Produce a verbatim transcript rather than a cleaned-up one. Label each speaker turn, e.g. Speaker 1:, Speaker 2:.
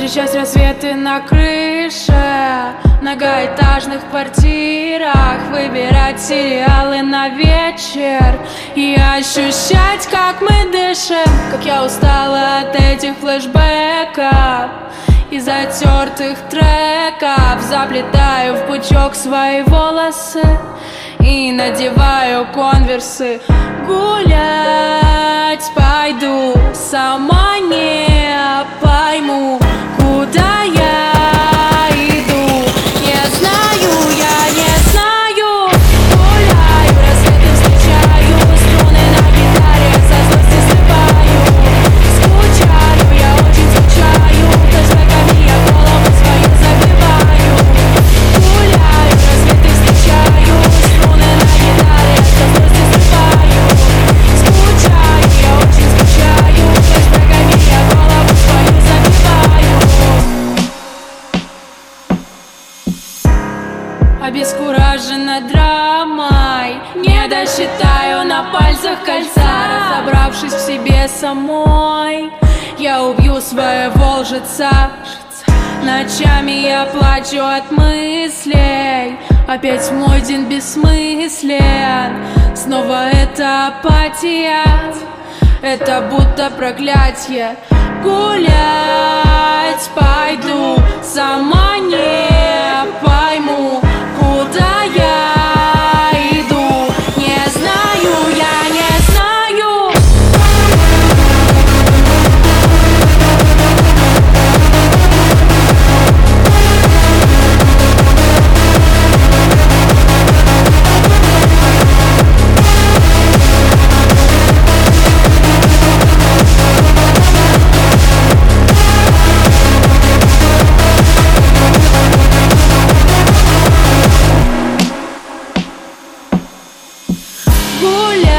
Speaker 1: Встречать рассветы на крыше многоэтажных квартирах, выбирать сериалы на вечер и ощущать, как мы дышим. Как я устала от этих флешбеков и затертых треков. Заплетаю в пучок свои волосы и надеваю конверсы. Гулять пойду, сама не пойму, куда я иду. Не знаю, я не знаю. Гуляю, рассветы встречаю, струны на гитаре со злости срываю. Скучаю, я очень скучаю, флешбэками я голову свою забиваю. Гуляю, рассветы встречаю, струны на гитаре со злости срываю. Скучаю, я очень скучаю, флешбэками я голову свою забиваю. Обескуражена драмой, не досчитаю на пальцах кольца. Разобравшись в себе самой, я убью своего лжеца. Ночами я плачу от мыслей, опять мой день бессмыслен. Снова это апатия, это будто проклятие. Гулять пойду, сама не пойму, куда я иду. Не знаю, я не знаю. Гуляй.